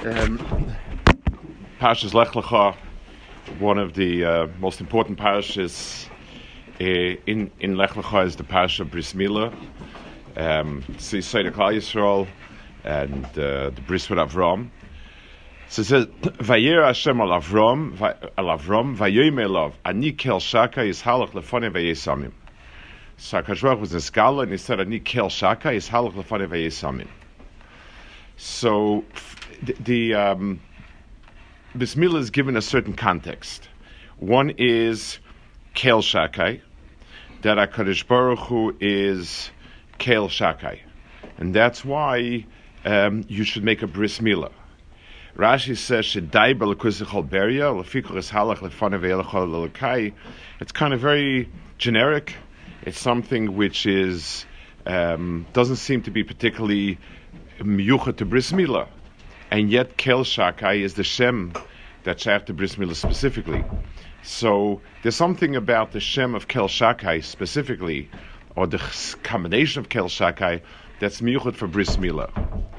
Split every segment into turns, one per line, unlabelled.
Parshas Lech Lecha, one of the most important parashas in Lech Lecha is the parasha of Bris Milah. So you say the Klal Yisrael and the Bris with Avram. So it says, Vayer Hashem al Avram, Vayomer Elav, Ani kel shaka yishalach lefonei vayesamim. So HaKadosh Baruch was in Skala and he said, Ani kel shaka yishalach lefonei vayesamim. So the Bris Milah is given a certain context. One is Kel Shakai, that HaKadosh Baruch Hu is Kel Shakai. And that's why you should make a Bris Milah. Rashi says, Shedai b'lekusichol beria, lefikol es halach lefanei ve'elechol l'lekai. It's kind of very generic. It's something which is doesn't seem to be particularly miyuchat to Bris Milah. And yet Kel Shakai is the Shem that shaykh to Bris Milah specifically. So there's something about the Shem of Kel Shakai specifically, or the combination of Kel Shakai, that's miyuchat for Bris Milah.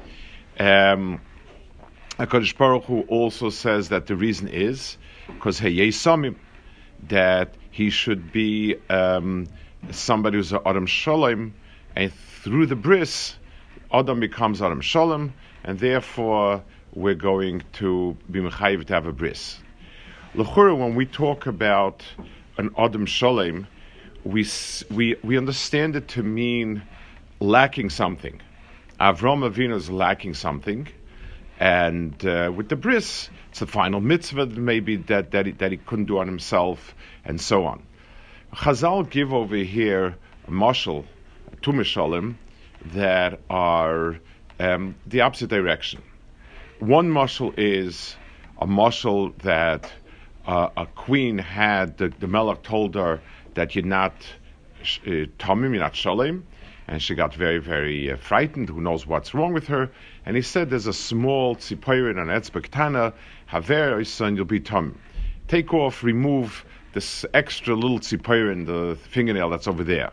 HaKadosh Baruch Hu also says that the reason is because Heyesamim, that he should be somebody who's an Adam Shalom, and through the Bris, Adam becomes Adam Shalom, and therefore we're going to be mechayiv to have a bris. L'chura, when we talk about an Adam Shalom, we understand it to mean lacking something. Avram Avinu is lacking something, and with the bris, it's the final mitzvah maybe that he couldn't do on himself, and so on. Chazal give over here a mashal, two mishalim, that are the opposite direction. One mashal is a mashal that a queen had, the melech told her that you're not tamim, you're not shalem, and she got very, very frightened. Who knows what's wrong with her? And he said, there's a small tziporin on etzba ktana, haver, son, you'll be tamim. Take off, remove this extra little tziporin, the fingernail that's over there.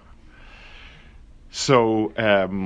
So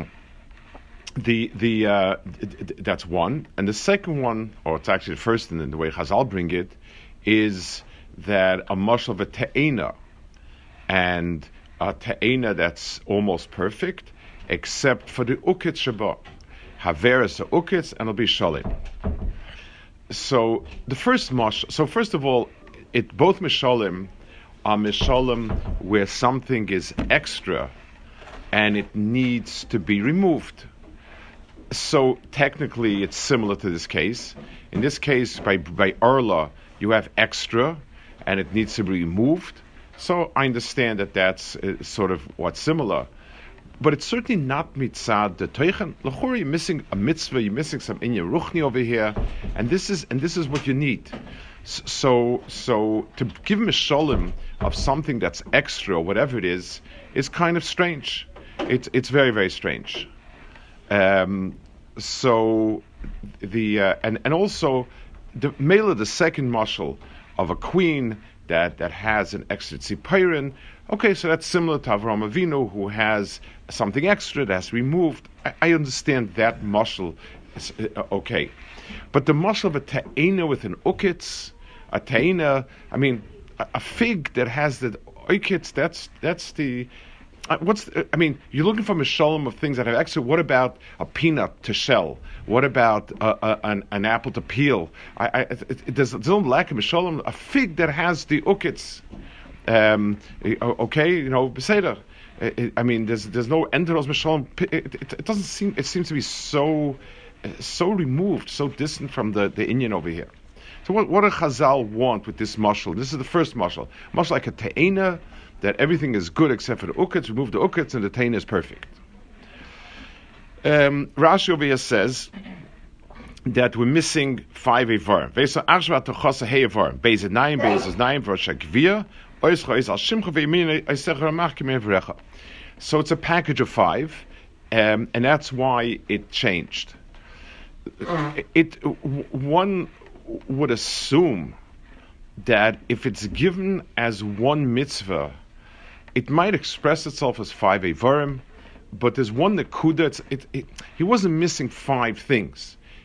that's one, and the second one, or it's actually the first, and the way Chazal bring it, is that a mashal of a te'ena, and a te'ena that's almost perfect, except for the ukitz shaba. Haver is a ukitz, and it'll be shalim. So the first mashal. So first of all, both mishalim are mishalim where something is extra and it needs to be removed. So technically it's similar to this case. In this case, by Arla, you have extra and it needs to be removed. So I understand that that's sort of what's similar. But it's certainly not mitzad the teichen. L'chora, you're missing a mitzvah, you're missing some inya ruchni over here, and this is what you need. So to give him a shalom of something that's extra, whatever it is kind of strange. It's very, very strange. So the and also the male of the second mashal of a queen that has an extra tzipirin. Okay, so that's similar to Avram Avinu, who has something extra that's removed. I understand that mashal is okay, but the mashal of a ta'ena with an ukitz, a ta'ena, I mean, a fig that has the ukitz, that's the. You're looking for mishalim of things that have extra. What about a peanut to shell? What about an apple to peel? There's no lack of mishalim. A fig that has the ukitz. Okay, beseder. There's no end to those mishalim. It doesn't seem. It seems to be so removed, so distant from the Inyan over here. So what do Chazal want with this mashal? This is the first mashal. Mashal like a te'ena, that everything is good except for the ukitz, remove the ukitz, and the te'ena is perfect. Rashi over here says that we're missing 5 Eivarim. Vesa Ashvat Tochasa Hey Eivarim. Beis Nayim, Beis Nayim, V'Rosh HaGvir, Ois Chois Al Shimcha Ve'Yemini, Oisech Ramach Kimei V'Recha. So it's a package of 5, and that's why it changed. One would assume that if it's given as one mitzvah, it might express itself as 5 Eivarim, but there's one Nekuda. He wasn't missing 5 things.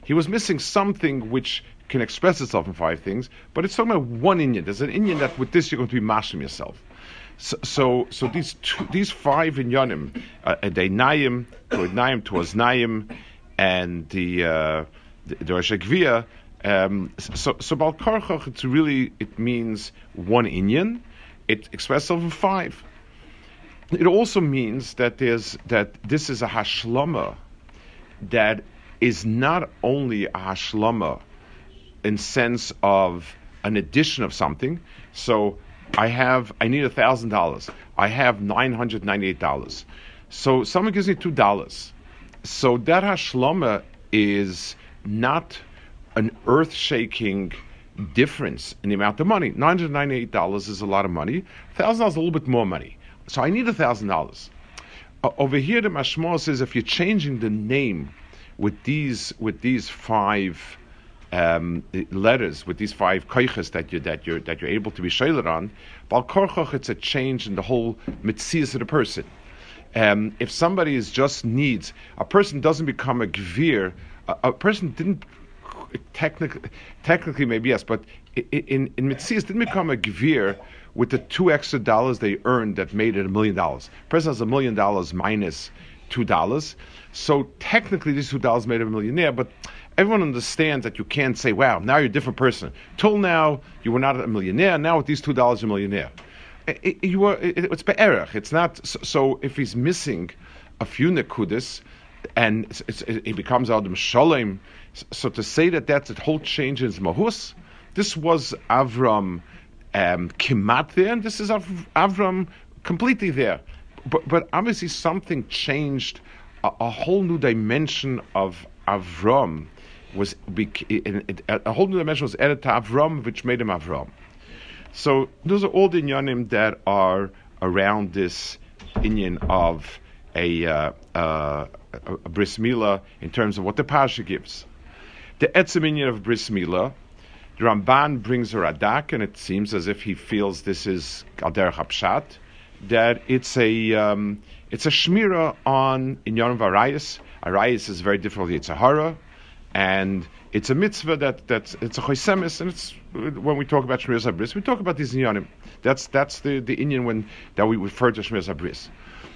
He was missing something which can express itself in five things, but it's talking about one inyan. There's an inyan that with this you're going to be mashim yourself. So these five inyanim, Nayim, Toaznayim, and the Rosh Gvia. So Bal Karchach, it means one inyan. It expresses itself in five. It also means that this is a hashlama that is not only a hashlama in sense of an addition of something. So I need $1,000. I have $998. So someone gives me $2. So that hashlama is not an earth-shaking difference in the amount of money. $998 is a lot of money. $1,000 is a little bit more money. So I need $1,000. Over here, the Mashma says if you're changing the name with these five letters, with these five koiches that you're able to be shayler on, Bal Korchoch, it's a change in the whole mitzias of the person. If somebody just needs, a person doesn't become a gvir. A person didn't technically maybe yes, but in mitzias didn't become a gvir with the $2 extra they earned that made it $1 million. A person has $1 million minus $2. So technically these $2 made him a millionaire, but everyone understands that you can't say, wow, now you're a different person. Till now, you were not a millionaire. Now with these $2, you're a millionaire. It's be'erach. It's not, so if he's missing a few nekudas, and it becomes Adam Shalom, so to say that's a whole change in his mahus, this was Avram kimat there, and this is Avram completely there. But obviously something changed, a whole new dimension of Avram a whole new dimension was added to Avram, which made him Avram. So those are all the inyanim that are around this inyan of a bris milah in terms of what the Pasha gives. The etzem inyan of bris milah, the Ramban brings a radak, and it seems as if he feels this is al derech hapshat, that it's a shmira on inyanim varayis. Arayis is very difficult. It's a hara, and it's a mitzvah that's it's a chosemis, and it's when we talk about shmiras habris, we talk about these inyanim. That's the inyan that we refer to shmiras habris.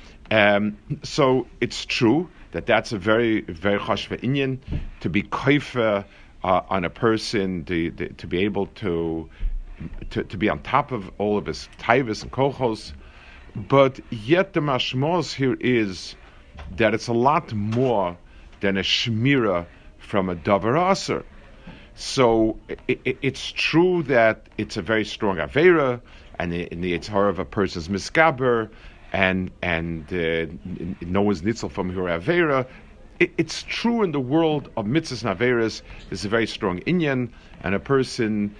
So it's true that's a very very chashva inyan to be koifa on a person, to be able to be on top of all of his taivas and kochos, but yet the mashmos here is that it's a lot more than a shmira from a davar aser. So it's true that it's a very strong avera, and in the Yitzhar of a person's miskaber, and Noah's nitzel from her avera. It's true in the world of mitzvahs and averas. There's a very strong inyan, and a person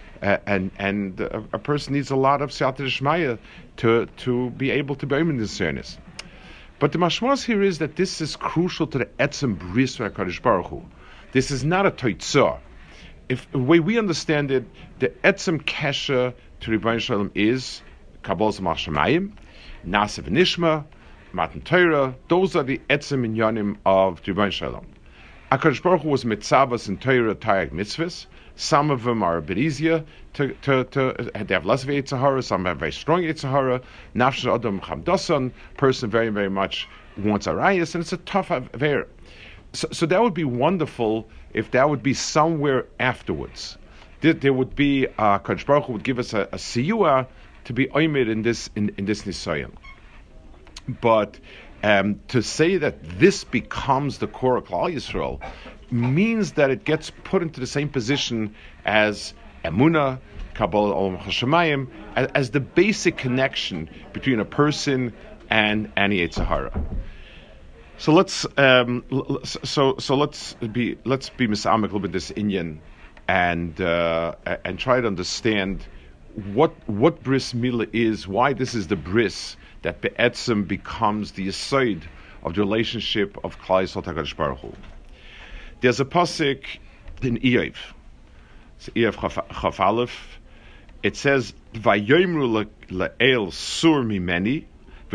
a person needs a lot of siyata d'shmaya to be able to be in this fairness. But the mashmas here is that this is crucial to the etzem bris HaKadosh Baruch Hu. This is not a toitzah. If the way we understand it, the etzem kesha to Rebbeinu Shalom is Kabbalah Shemayim, Nasa v'Nishma, Matan Torah. Those are the etzem inyanim of Rebbeinu Shalom. HaKadosh Baruch Hu was mitzavos in Torah tayag mitzvahs. Some of them are a bit easier to they have less of Yitzhahara, some have very strong Yitzhahara. Nafsh Adam Chamdasan, person very, very much wants arayas, and it's a tough affair. So that would be wonderful if that would be somewhere afterwards. There would be Kadosh Baruch Hu would give us a siyua to be oimid in this nisayon. But to say that this becomes the core of Klal Yisrael means that it gets put into the same position as Emunah, Kabbalah Olam Hashemayim, as the basic connection between a person and Yitzhahara. So let's be misamek a little bit this inyan and try to understand what bris milah is, why this is the bris that be'etzem becomes the aside of the relationship of Klal Yisrael to HaKadosh Baruch Hu. There's a pasuk in Iyov, it's Iyov Chaf Aleph. It says, "Vayomru le'el sur mimeni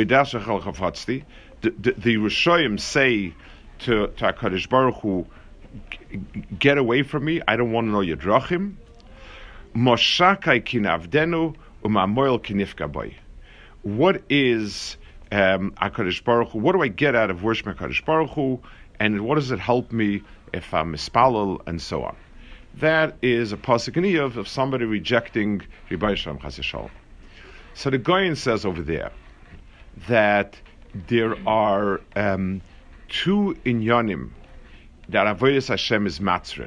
v'dashachal chafatzti." The Rishoyim say to HaKadosh Baruch Hu, get away from me. I don't want to know your drachim. Moshakai kinavdenu u'ma'moil kinifka boy. What is HaKadosh Baruch Hu? What do I get out of worshiping HaKadosh Baruch Hu? And what does it help me if I'm mispalel and so on? That is a pasuk in Iyov of somebody rejecting Rebbeinu Shalom Chas V'Shalom. So the Goyen says over there that there are two inyanim that Avodas Hashem is matzrich.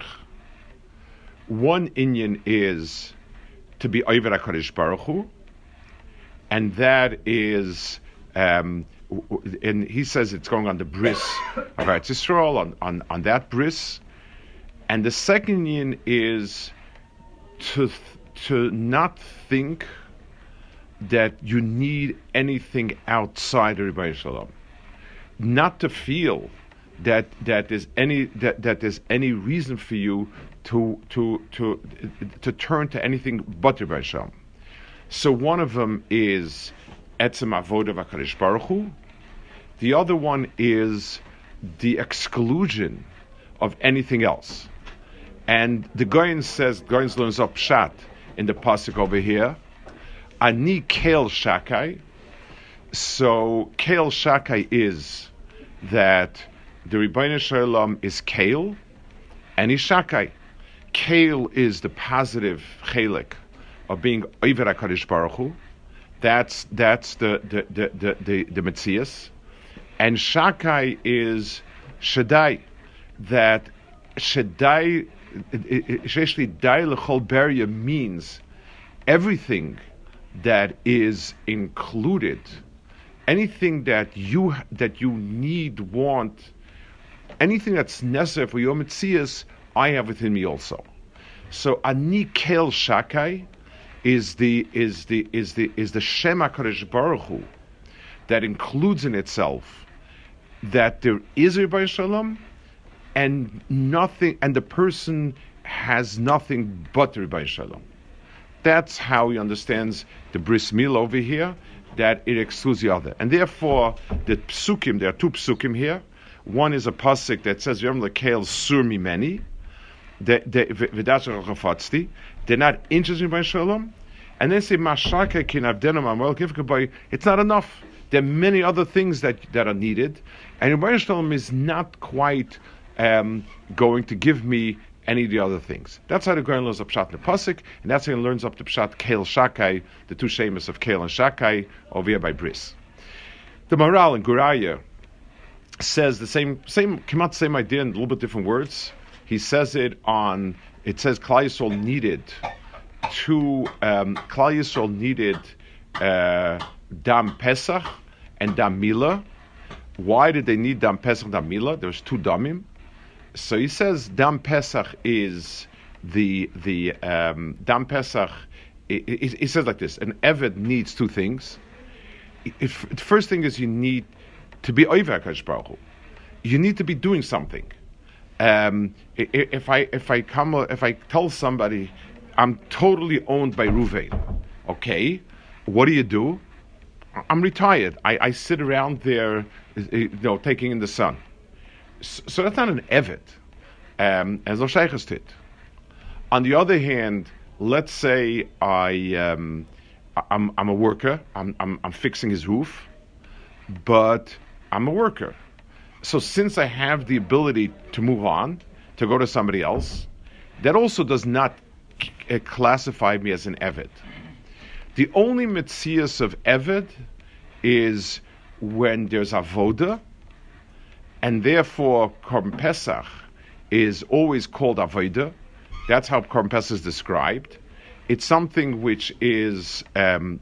One inyan is to be over HaKadosh Baruch Hu, and that is, and he says it's going on the bris of Eretz Yisrael, on that bris. And the second yin is to not think that you need anything outside of Rebbeinu Shalom. Not to feel that there's any reason for you to turn to anything but Rebbeinu Shalom. So one of them is Etzem Avodah v'Hakadosh Baruch Hu. The other one is the exclusion of anything else. And the Goyen learns up Pshat in the pasuk over here. Ani Keil Shakai. So Keil Shakai is that the Rebbeinu Shalom is Keil and he's Shakai. Keil is the positive chelik of being over HaKadosh Baruch Hu. That's the Metzias. And Shakai is Shaddai. That Shaddai, especially Dai L'chol Beria, means everything that is included, anything that you need, want, anything that's necessary for your Metzias, I have within me also. So Ani Kel Shakai is the Shem HaKadosh Baruch Hu that includes in itself that there is Rebbeinu Shalom and nothing, and the person has nothing but Rebbeinu Shalom. That's how he understands the bris milah over here, that it excludes the other. And therefore, the psukim, there are two psukim here. One is a pasuk that says, Yom lekeil sur mimeni, they're not interested in Rebbeinu Shalom. And then say, Mashaka kinavdenu ma'moel kinifka boy. It's not enough. There are many other things that are needed. And Rebbeinu Shalom is not quite going to give me any of the other things. That's how the Goyen learns up Pshat in the pasuk, and that's how he learns up the Pshat Keil Shakai, the two shemus of Keil and Shakai, over here by Bris. The Maharal in Guraya says the same idea in a little bit different words. He says it says Klal Yisrael needed Dam Pesach and Dam Milah. Why did they need Dam Pesach and Dam Milah? There's two Damim. So he says Dam Pesach is the Dam Pesach. He says like this: an Eved needs two things. The first thing is you need to be over HaKadosh Baruch Hu. You need to be doing something. If I tell somebody I'm totally owned by Ruvain, okay, what do? I'm retired. I sit around there, taking in the sun. So that's not an evet, as no sheiches tit. On the other hand, let's say I'm a worker. I'm fixing his roof, but I'm a worker. So since I have the ability to move on, to go to somebody else, that also does not classify me as an evet. The only metzias of evet is when there's avoda, and therefore Korban Pesach is always called avoda. That's how Korban Pesach is described. It's something which is an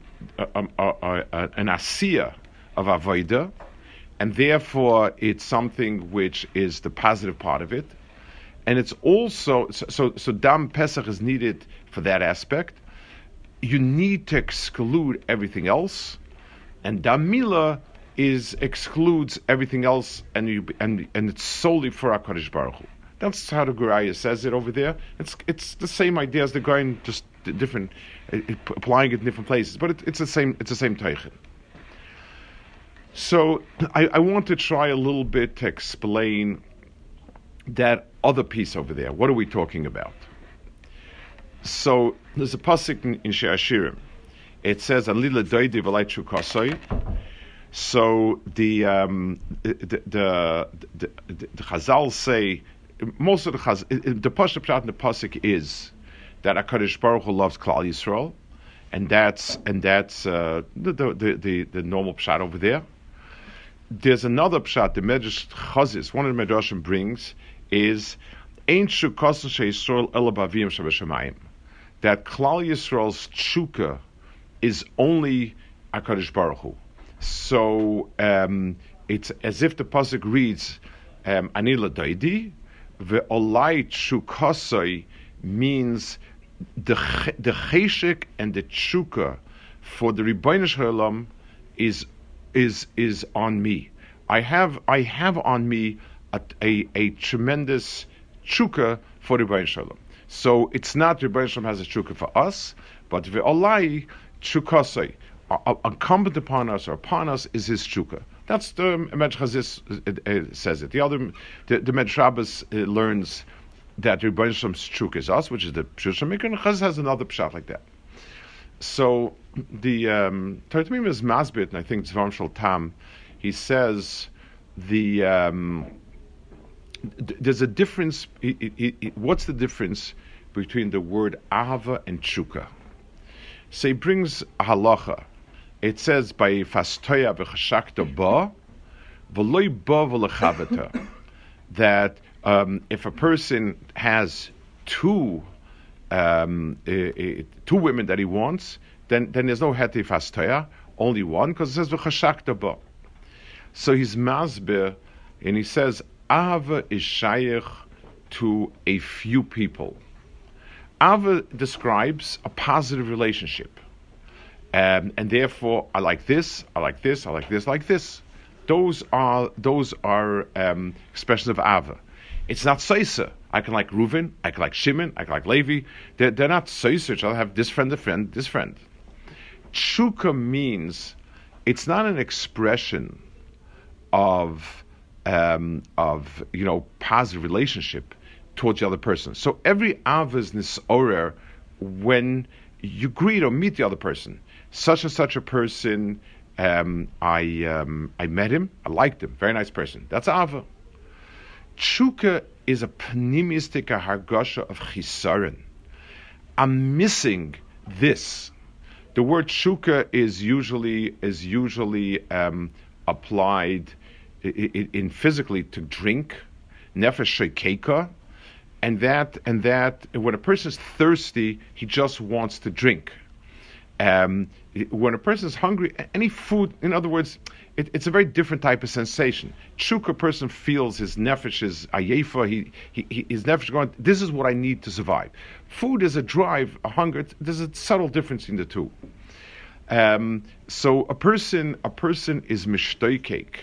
asiyah of avoda, and therefore it's something which is the positive part of it. And it's also, so Dam Pesach is needed for that aspect. You need to exclude everything else, and Dam Milah excludes everything else, and it's solely for HaKadosh Baruch Hu. That's how the Guraya says it over there. It's the same idea as the Goyen, just different, applying it in different places, but it's the same teichen. So I want to try a little bit to explain that other piece over there. What are we talking about? So there's a pasuk in Shir Hashirim. It says, "Alila doidi v'lai chukasoi." So the Chazal say, most of the pasuk pshat in the pasuk is that HaKadosh Baruch Hu loves Klal Yisrael, and that's the normal pshat over there. There's another pshat the Medrash Chazis, one of the Medrashim brings, is Ein Shukasan She'Yisrael Ela Bavim Shabashamayim, that Klal Yisrael's tshuka is only HaKadosh Baruch Hu. So it's as if the pasuk reads, "Ani l'daidi ve'olai tshukasai," means the cheshek and the tshuka for the Ribbono Shel Olam is on me. I have on me a tremendous tshuka for Ribbono Shel Olam. So it's not Ribbono Shel Olam has a tshuka for us, but ve'olai tshukasai, incumbent upon us or upon us is his tshuka. That's the Medrash Chazis says it. The Medrash Shabbos learns that Ribbono Shel Olam's tshuka is us, which is the Pshushim Mikra, and Chazis has another pshat like that. So the Torah Tamim is Masbit, and I think Zvam Shel Tam, he says there's a difference. What's the difference between the word ahava and tshuka? So he brings a halacha. It says by fastoya v'chashakta ba v'loi ba v'lechaveta, that if a person has two women that he wants, then there's no heti fastoya, only one, because it says v'chashakta ba. So he's masber, and he says ahava is shayach to a few people. Ahava describes a positive relationship. And therefore, I like this, I like this, I like this, I like this. Those are expressions of ahava. It's not seisa. I can like Reuven, I can like Shimon, I can like Levi. They're not seisa. I'll have this friend, this friend. Tshuka means it's not an expression of positive relationship towards the other person. So every ahava is nisorer when you greet or meet the other person. Such and such a person, I met him, I liked him, very nice person. That's ahava. Tshuka is a pnimistic hargasha of chisaron. I'm missing this. The word tshuka is usually applied in physically to drink, nefesh shekeika, and that when a person is thirsty, he just wants to drink. When a person is hungry, any food, in other words, it's a very different type of sensation. Tshuka person feels his nefesh is ayefa, his nefesh going, this is what I need to survive. Food is a drive, a hunger. There's a subtle difference in the two. So a person is mishtoikek,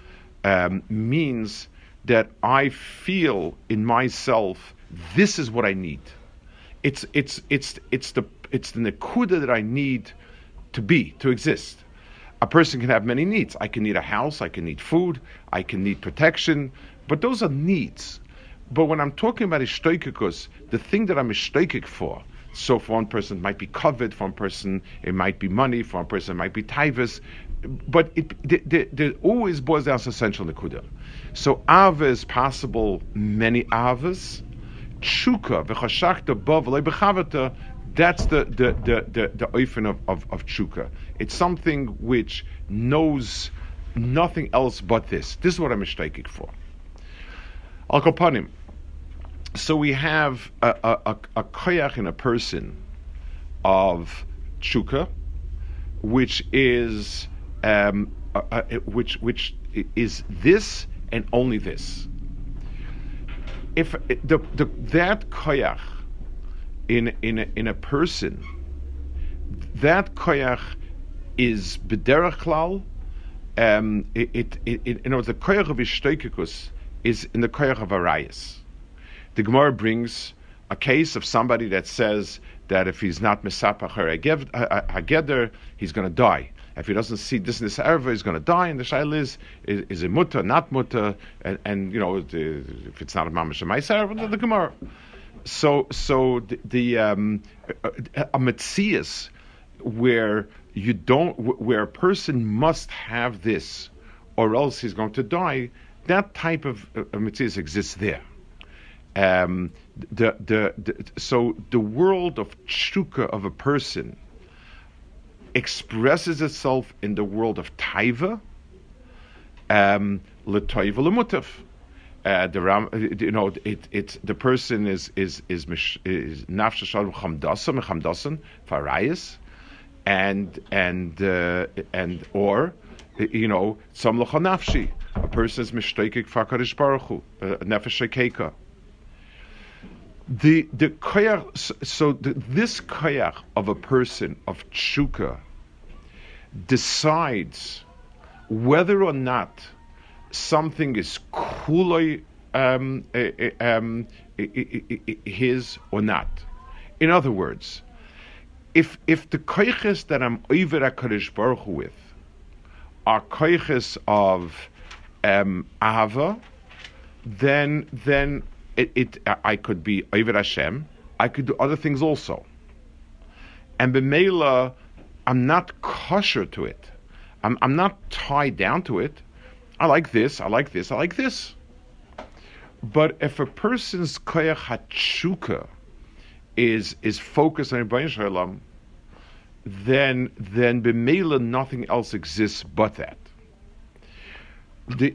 means that I feel in myself, this is what I need. It's the nekuda that I need to exist. A person can have many needs. I can need a house, I can need food, I can need protection, but those are needs. But when I'm talking about ishtoikikus, the thing that I'm ishtoikik for, so for one person it might be covet, for one person it might be money, for one person it might be taivas, but it always boils down to essential nekuda. So ava is possible, many avas. Tshuka v'chashakta ba v'lei b'chavata, that's the oifen of tshuka. It's something which knows nothing else but this. This is what I'm mishtaikik for. Al kopanim. So we have a koyach in a person of tshuka, which is which is this and only this. If that koyach in a person, that koyach is b'derech klal. In other words, the koyach of ishtoikikus is in the koyach of arayas. The Gemara brings a case of somebody that says that if he's not misapach hageder, he's going to die. If he doesn't see this and this erva, he's going to die. And the shaila is it mutter, not mutter, and if it's not a mamash ma'aser erva, the gemara. So the a metzias where where a person must have this, or else he's going to die. That type of metzias exists there. So the world of tshuka of a person expresses itself in the world of taiva, l'toiva l'mutaf. The person is nafsha shalom chamdasan farayis, and or some l'cha nafshi. A person is mishtoikik fakadosh baruch hu, nefesh shekeika. The koyach, this koyach of a person of tshuka decides whether or not something is kuloi his or not. In other words, if the koyches that I'm over HaKadosh Baruch Hu with are koyches of ahava, then I could be over Hashem. I could do other things also, and b'meila I'm not kosher to it. I'm not tied down to it. I like this. I like this. I like this. But if a person's koyach hatshuka is focused on Rebbeinu Shalom, then b'meila nothing else exists but that. The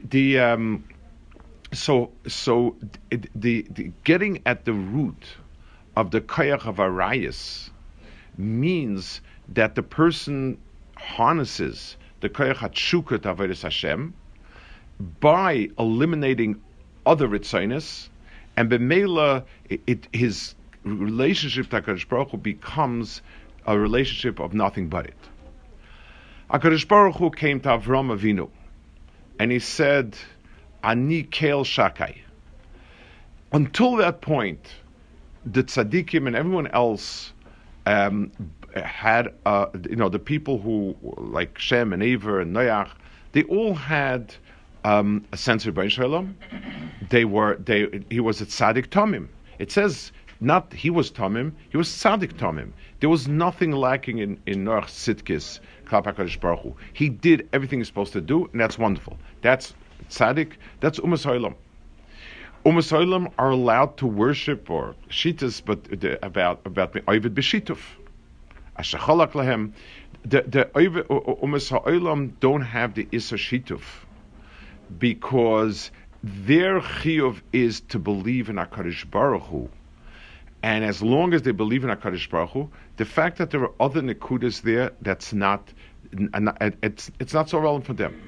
getting at the root of the koyach of arayis means that the person harnesses the koyach hatshuka to avodas Hashem by eliminating other ritzonos, and b'meila his relationship to HaKadosh Baruch Hu becomes a relationship of nothing but it. HaKadosh Baruch Hu came to Avram Avinu, and he said, Ani Kel Shakai. Until that point, the tzaddikim and everyone else had, the people who, like Shem and Ever and Noach, they all had a sense of Rebbeinu Shalom. He was a tzaddik tamim. It says not he was tamim, he was tzaddik tamim. There was nothing lacking in Noach's tzidkis, klap HaKadosh Baruch Hu. He did everything he's supposed to do, and that's wonderful. That's tzaddik, that's Umas Ha'olam. Umas Ha'olam are allowed to worship or shitas, but about Ovid b'shituf. Ashachalak lahem. The Umas Ha'olam don't have the Issa shituf because their chiyuv is to believe in HaKadosh Baruch Hu. And as long as they believe in HaKadosh Baruch Hu, the fact that there are other nekudas there, it's not so relevant for them.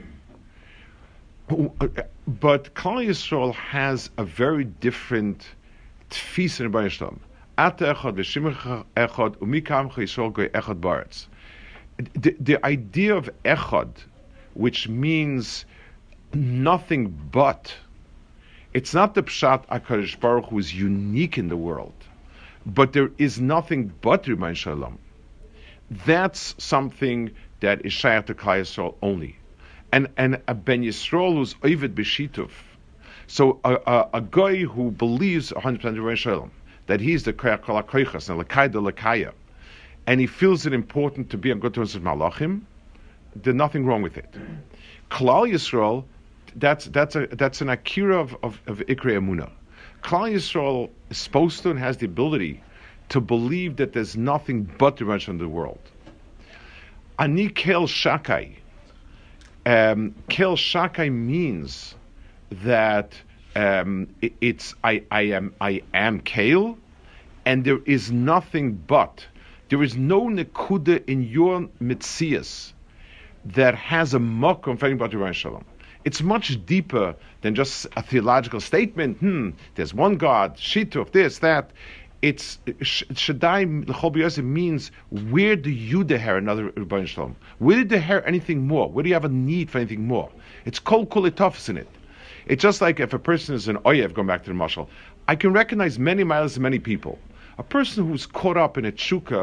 But Klal Yisrael has a very different tfis in Rebbeinu Shalom. Ata echad v'shimcha echad umikamcha Yisrael goy echad baretz. The idea of echad, which means nothing but, it's not the pshat HaKadosh Baruch Hu is unique in the world, but there is nothing but Rebbeinu Shalom. That's something that is shaykh to Klal Yisrael only. And a Ben Yisrael who's Ovid b'shituf, so a guy who believes 100% in Rebbeinu Shalom, that he's the koyach kol hakoychas and l'kayda l'kaya, and he feels it important to be on good terms with Malachim, there's nothing wrong with it. Klal Yisrael, that's an akira of Ikrei Emunah. Klal Yisrael is supposed to and has the ability to believe that there's nothing but the Rebbeinu in the world. Ani kel shakai. Kel shakai means that it's I am Kel, and there is nothing but. There is no nekuda in your mitzias that has a makom for anybody Rebbeinu Shalom. It's much deeper than just a theological statement. There's one God, shituf, this, that. It's Shaddai L'chol B'yosef means where do you deher another Rebbeinu Shalom? Where do you deher anything more? Where do you have a need for anything more? It's kol etofes in it. It's just like if a person is an oyev, going back to the mashal, I can recognize many miles and many people. A person who's caught up in a tshuka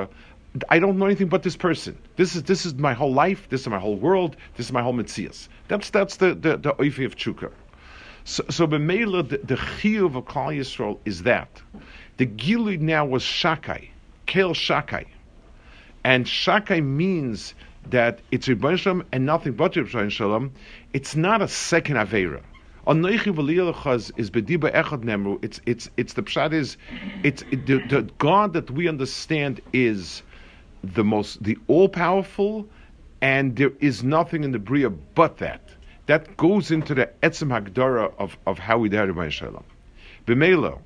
I don't know anything but this person. This is my whole life. This is my whole world. This is my whole mitzias. That's the oifi of tshuka. So b'meila the chiyuv of Klal Yisrael is that the gilui now was shakai, kel shakai, and shakai means that it's Rebbeinu Shalom and nothing but Rebbeinu Shalom. It's not a second avera. Anoichi v'liyalachaz is bediba echad nemru. It's the pshat is the God that we understand is the all powerful, and there is nothing in the bria but that. That goes into the etzem hagdara of how we did Rebbeinu Shalom. B'meila,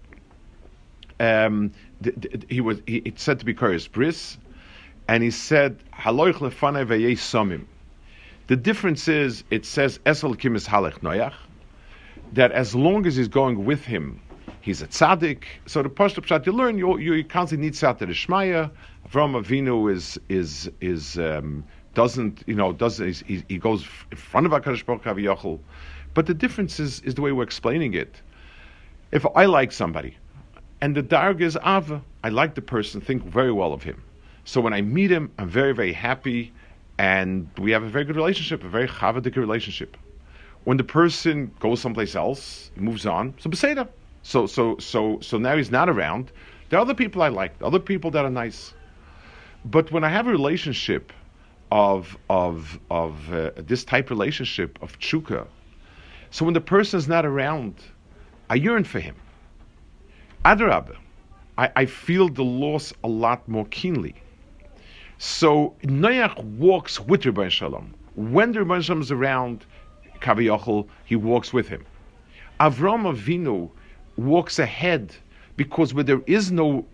it's said to be Koros Bris, and he said haloich lefanei v'yei samim. The difference is it says esel kimis halech noyach, that as long as he's going with him, he's a tzaddik. So the pashut pshat you learn, you constantly need tzaddik d'shmaya. Avraham Avinu he goes in front of HaKadosh Baruch Hu Kaviyachol. But the difference is the way we're explaining it. If I like somebody, and the darg is Ava, I like the person, think very well of him. So when I meet him, I'm very, very happy, and we have a very good relationship, a very chavadik relationship. When the person goes someplace else, moves on, so beseda. So now he's not around. There are other people I like, other people that are nice. But when I have a relationship of this type of relationship of tshuka, so when the person is not around, I yearn for him. Adarabah, I feel the loss a lot more keenly. So Noach walks with Rebbeinu Shalom. When the Rebbeinu Shalom is around, Kaviyachol, he walks with him. Avraham Avinu walks ahead, because where there is no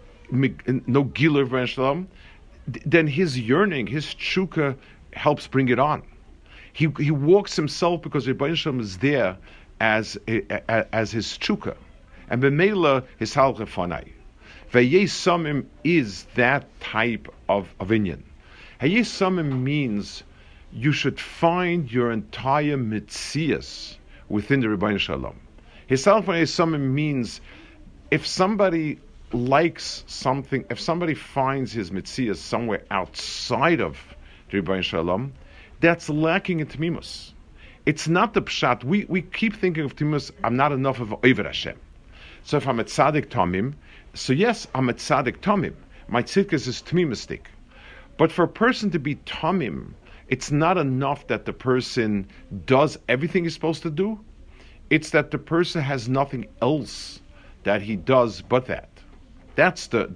Gila of Rebbeinu Shalom, then his yearning, his tshuka helps bring it on. He walks himself because Rebbeinu Shalom is there as his tshuka, and b'meila his halach fanai. Vayei samim is that type of inyan. Hayei samim means you should find your entire mitzias within the Rebbeinu Shalom. His halach samim means if somebody likes something, if somebody finds his mitzias somewhere outside of the Rebbeinu Shalom, that's lacking in Tmimus. It's not the pshat. We keep thinking of Tmimus, I'm not enough of Oived Hashem. So if I'm a tzaddik Tomim, so yes, I'm a tzaddik Tomim. My tzidkus is Tmimistic. But for a person to be Tomim, it's not enough that the person does everything he's supposed to do. It's that the person has nothing else that he does but that. That's the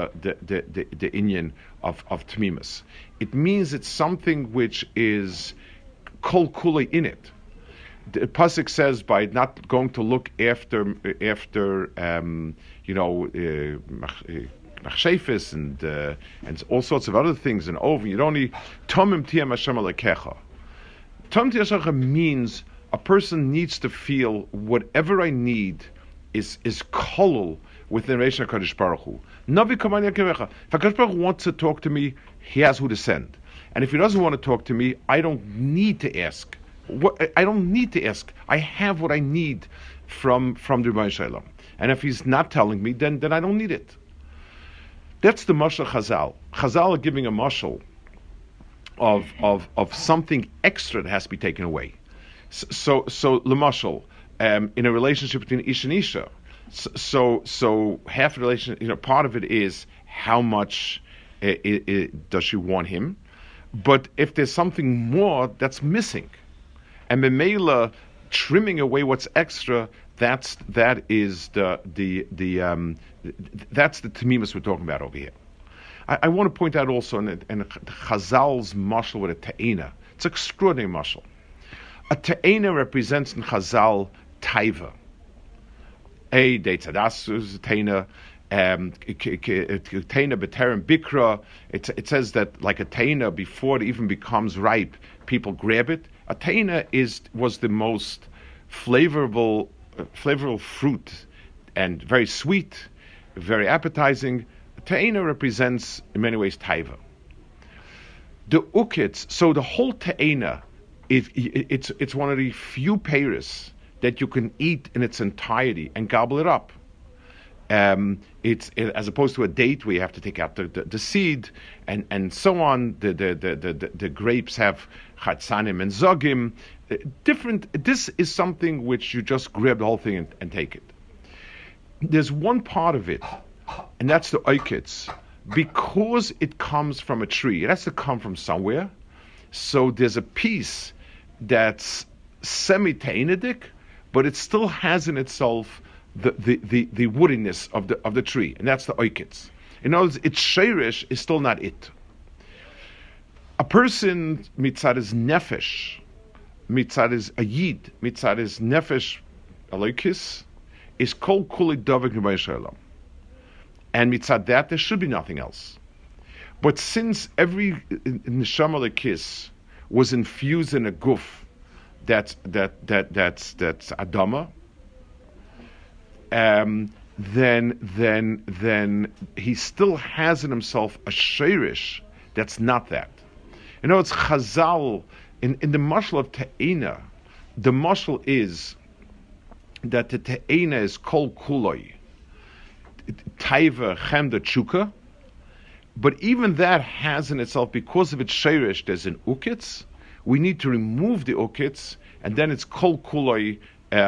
inyan of Tmimus. It means it's something which is kol kula in it. The pasuk says by not going to look after machshefis and all sorts of other things and over. You don't need tomim tiyam Hashem alekecha. Tomim tiyam Hashem means a person needs to feel whatever I need is kolul within Reish HaKadosh Baruch Hu. Navi kamani akevecha. If HaKadosh Baruch Hu wants to talk to me, he has who to send. And if he doesn't want to talk to me, I don't need to ask. I don't need to ask. I have what I need from the Rebbeinu Shalom. And if he's not telling me, then I don't need it. That's the mashal Chazal. Chazal are giving a mashal of something extra that has to be taken away. So l'mashal, in a relationship between Ish and Isha, so half the relation, part of it is how much does she want him, but if there's something more that's missing, and Memela trimming away what's extra, that is the tamimus we're talking about over here. I want to point out also in Chazal's mashal with a ta'ina. It's an extraordinary mashal. A ta'ina represents in Chazal taiva. De tzadas is a ta'ina. Ta'ina b'terem bikra. It says that like a ta'ina, before it even becomes ripe, people grab it. A ta'ina was the most flavorful fruit and very sweet, very appetizing. Ta'ina represents in many ways taiva. The ukitz, so the whole ta'ina, it's one of the few peiros that you can eat in its entirety and gobble it up. As opposed to a date where you have to take out the seed and so on. The grapes have chatzanim and zogim. Different. This is something which you just grab the whole thing and take it. There's one part of it, and that's the oikets, because it comes from a tree. It has to come from somewhere. So there's a piece that's semi-tainidic, but it still has in itself the woodiness of the tree, and that's the oikets. In other words, its sheirish is still not it. A person mitzad is nefesh, mitzad is a yid, mitzad is nefesh aloikis, is kol kuli davik nebay shalom, and mitzad that there should be nothing else. But since every neshama aloikis was infused in a guf that's adama, then he still has in himself a sheirish that's not that. You know, it's Chazal in the mashal of Te'ena. The mashal is that the Te'ena is kol kuloi, taiva chemda chuka, but even that has in itself, because of its sheirish, there's an ukitz. We need to remove the ukitz, and then it's kol kuloi.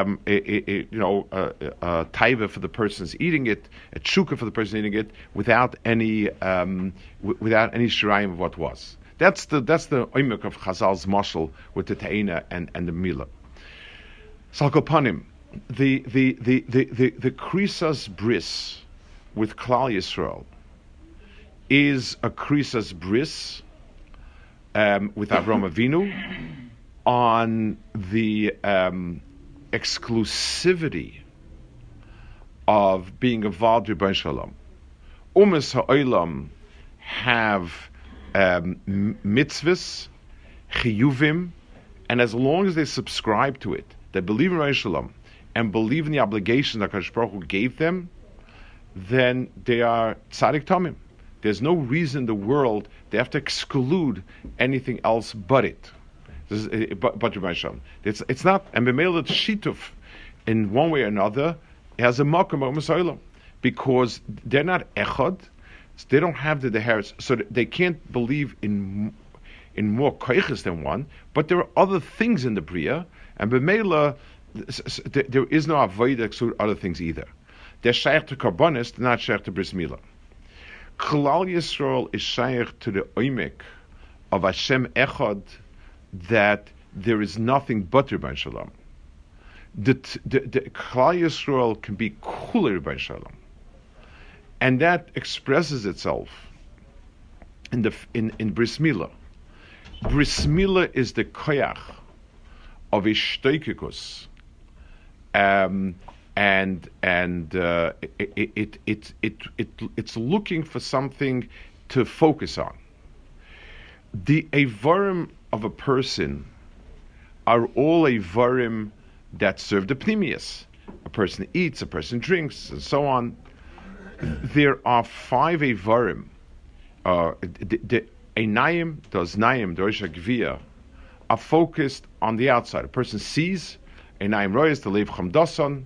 Taiva for the person's eating it, a chuka for the person eating it, without any shirayim of what was. That's the oimik of Chazal's mashal with the ta'ina and the mila. Salkopanim, the krisas bris with Klal Yisrael is a krisas bris with Avram Avinu on the exclusivity of being involved with Rebbeinu Shalom. Umas ha'olam have mitzvahs, chiyuvim, and as long as they subscribe to it, they believe in Rebbeinu Shalom and believe in the obligation that HaKadosh Baruch Hu gave them, then they are tzaddik tamim. There's no reason in the world they have to exclude anything else but it. But Rebbeinu Shalom. It's not, and b'meila shituf in one way or another, it has a makom of Masaylam, because they're not echad, so they don't have the deheres, so they can't believe in more koiches than one, but there are other things in the bria, and b'meila there is no avoid to exclude other things either. They're shaykh to karbonis, they're not shaykh to bris milah. Klal Yisrael is shaykh to the oimik of Hashem echad, that there is nothing but Rebbeinu Shalom. The Klal Yisrael can be cooler Rebbeinu Shalom, and that expresses itself in Bris Milah. Bris Milah is the koyach of ishtoikikus, and it's looking for something to focus on. The avarim of a person are all avarim that serve the pnimius. A person eats, a person drinks, and so on. There are 5 avarim. The einayim, the oznayim, the rosh hagvia, are focused on the outside. A person sees, einayim royes, the leiv chamdason.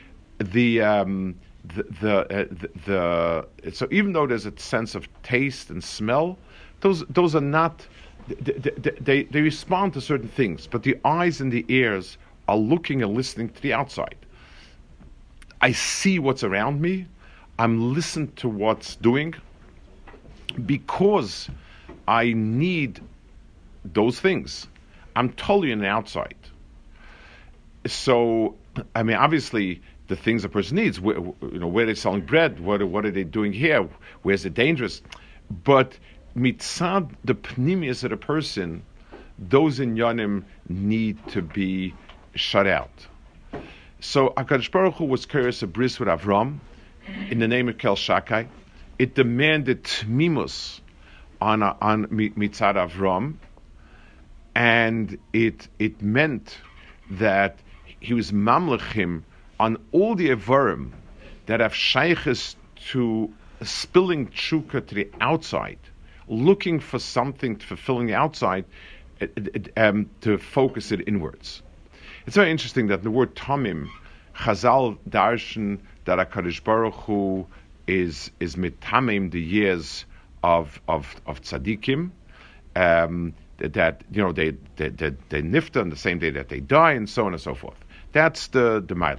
So even though there's a sense of taste and smell, those are not. They respond to certain things, but the eyes and the ears are looking and listening to the outside. I see what's around me. I'm listening to what's doing, because I need those things. I'm totally on the outside. So, I mean, obviously, the things a person needs, where they're selling bread, what are they doing here, where's it dangerous? But mitzad, the pnimius of the person, those inyanim need to be shut out. So HaKadosh Baruch Hu was curious a bris with Avram in the name of Kel Shakai. It demanded tmimus on mitzad Avram, and it meant that he was mamlechim on all the avarim that have shayches to spilling tshuka to the outside, looking for something fulfilling the outside, to focus it inwards. It's very interesting that the word tamim, Chazal darshan that HaKadosh Baruch Hu is mitamim the years of tzaddikim, that they nifta on the same day that they die, and so on and so forth. That's the mile.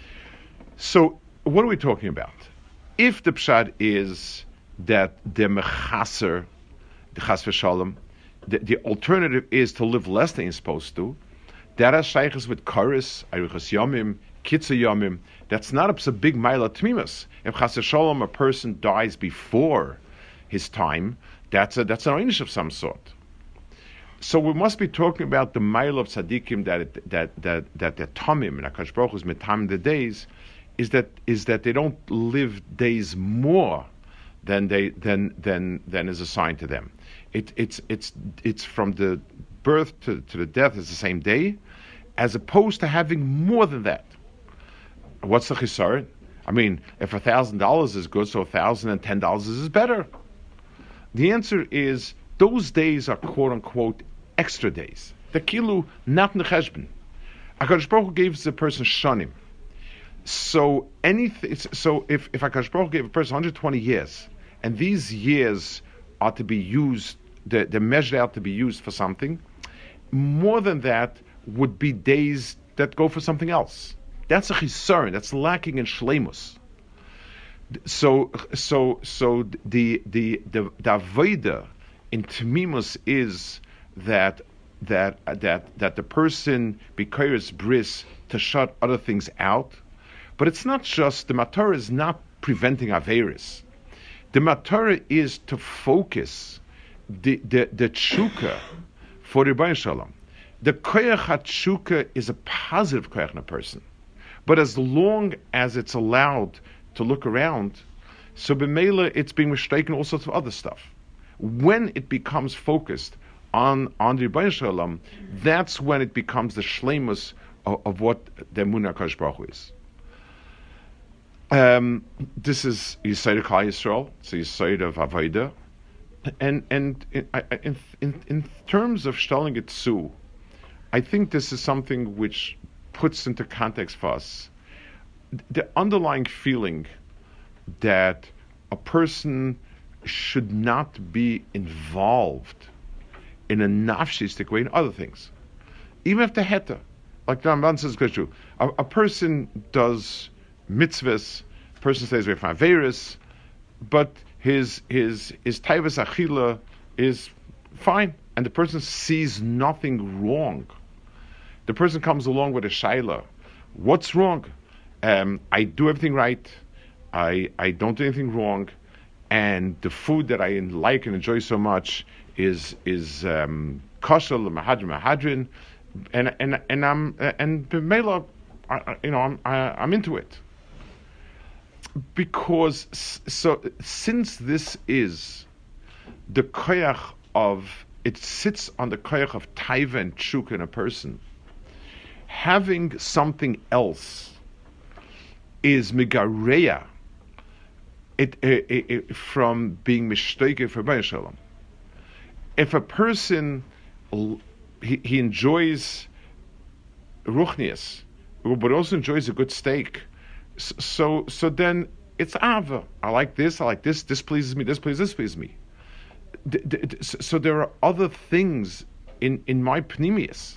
So what are we talking about? If the pshad is that the mechaser, the chas v'shalom, the alternative is to live less than you're supposed to, that has shaykhs with karis, arichas yomim, kitzur yomim. That's not a big mile tmimus. If chas v'shalom, a person dies before his time, that's an einish of some sort. So we must be talking about the mile of tzaddikim that the tamim and HaKadosh Baruch Hu's metam the days is that they don't live days more than is assigned to them. It's from the birth to the death is the same day, as opposed to having more than that. What's the chisar? I mean, if $1,000 is good, so $1,010 is better. The answer is those days are quote unquote extra days. The kilu not necheshbon. HaKadosh Baruch Hu gave the person shanim. So anything. So if HaKadosh Baruch Hu gave a person 120 years, and these years are to be used, they're measured out to be used for something, more than that would be days that go for something else. That's a chisar. That's lacking in shleimus. So the avoda in tmimus is that the person b'kayres bris to shut other things out, but it's not just the matorah is not preventing averis. The matorah is to focus the tshuka for the Rebbeinu Shalom. The koyach hatshuka is a positive koyach in a person, but as long as it's allowed to look around, so b'meila it's being mistaken all sorts of other stuff. When it becomes focused on the Rebbeinu Shalom, that's when it becomes the shleimus of what the Emunah HaKadosh Baruch Hu is. This is Yisayid of Klal Yisrael, it's a Yisayid of Avodah, and in terms of shtelling it zu, I think this is something which puts into context for us the underlying feeling that a person should not be involved in a nafshistic way in other things. Even if the heta, like the Ramban says, a person does mitzvahs, a person stays away from averis, but his taivas achila is fine, and the person sees nothing wrong. The person comes along with a shaila. What's wrong? I do everything right. I don't do anything wrong, and the food that I like and enjoy so much is kosher mahadrin, and b'meila, I'm into it. Because since this is the koyach of, it sits on the koyach of taiva and tshuka in a person, having something else is migareya it from being mishtake for Rebbeinu Shalom. If a person he enjoys ruchnias, but also enjoys a good steak, so then it's ava. I like this. This pleases me. This pleases me. So there are other things in my pnimius.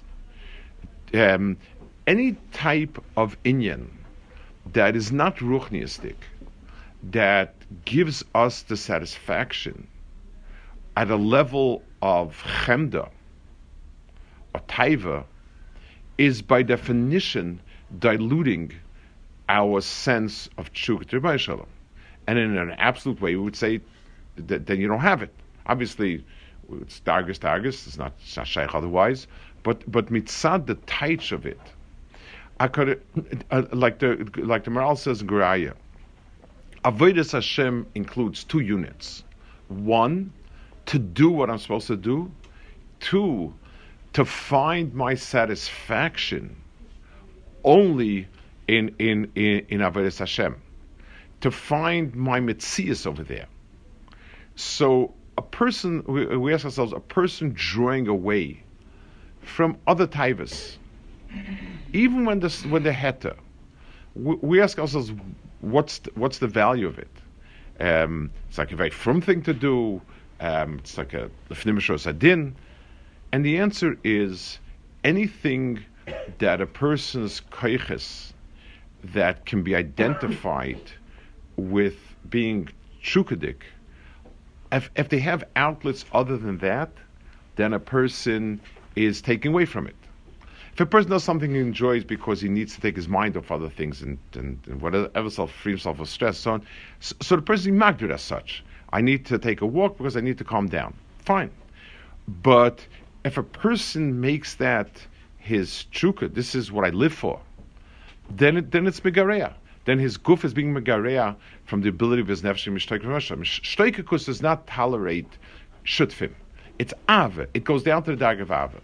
Any type of inyan that is not ruchniistic, that gives us the satisfaction at a level of chemda or taiva, is by definition diluting our sense of tshuka to Rebbeinu Shalom. And in an absolute way, we would say that then you don't have it. Obviously, it's targus, it's not shaykh otherwise, but mitzad the taich of it, I could like the Maral says in Geraya, Avodas Hashem includes two units. One, to do what I'm supposed to do. Two, to find my satisfaction only in Avodas Hashem. To find my metzias over there. So a person, we ask ourselves, a person drawing away from other taivas, even when the heta, we ask ourselves, what's the value of it? It's like a very frum thing to do. It's like a lefnim shos hadin, and the answer is anything that a person's koiches that can be identified with being chukadik. If they have outlets other than that, then a person is taking away from it. If a person does something he enjoys because he needs to take his mind off other things and whatever free himself of stress, so on, so the person is magdur as such. I need to take a walk because I need to calm down. Fine. But if a person makes that his chukah, this is what I live for, then it's megareya. Then his guf is being megareya from the ability of his nefesh mishtoik v'masham. Shtoikikus does not tolerate shutfim. It's ava. It goes down to the dag of ava.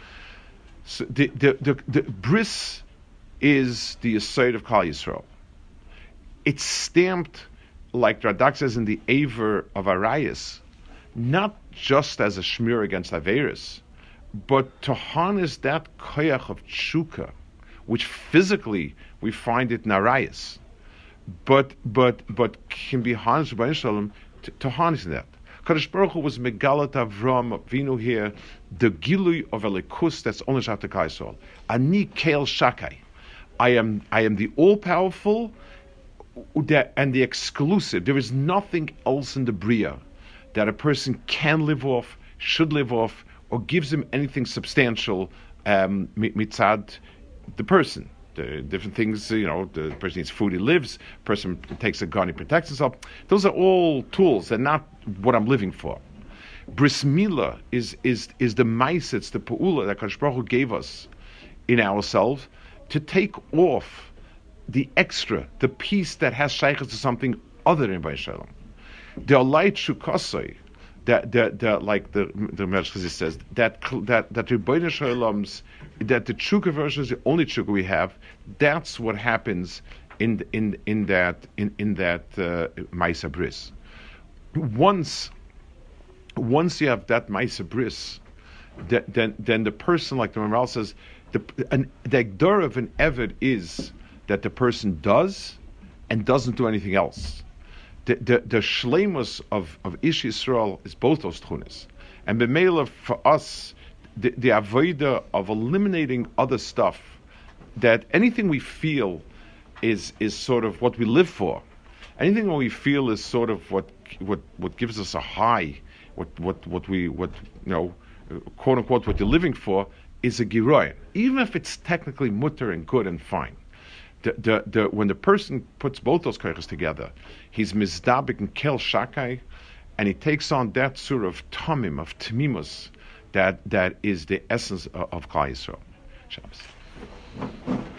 So the bris is the aside of Klal Yisrael. It's stamped, like Radak says in the Aver of Arayas, not just as a shmir against Averis, but to harness that koyach of tshuka, which physically we find it in Arayas, but can be harnessed by Shalom to harness that. Kadosh Baruch Hu was Megalat Avram Avinu here, the Gilui of Elikus that's only Shabbat Kaisol. Ani Kael Shakai. I am the all-powerful and the exclusive. There is nothing else in the Bria that a person can live off, should live off, or gives him anything substantial mitzad the person. The different things, the person eats food, he lives, the person takes a gun, he protects himself. Those are all tools. They're not what I'm living for. Bris Milah is the maaseh, it's the pa'ula that Kadosh Baruch Hu gave us in ourselves to take off the extra, the piece that has shaykhs to something other than Bnei Shalom. The light shukasai, like the Medrash says, that Bnei Shalom's, that the tshuka version is the only tshuka we have. That's what happens in that Maisa Bris. Once you have that Maisa Bris, then the person, like the Maharal says, the Gdor of an Eved is that the person does and doesn't do anything else. The shleimus of Ish Yisrael is both those tchunas. And b'meila for us, the avodah of eliminating other stuff, that anything we feel is sort of what we live for. Anything that we feel is sort of what gives us a high, what quote unquote what you're living for is a giroy, even if it's technically mutter and good and fine. When the person puts both those koyches together, he's mizdabik and kel shakai, and he takes on that sort of tamim, of tamimus, that is the essence of Klal Yisrael. Shabbos.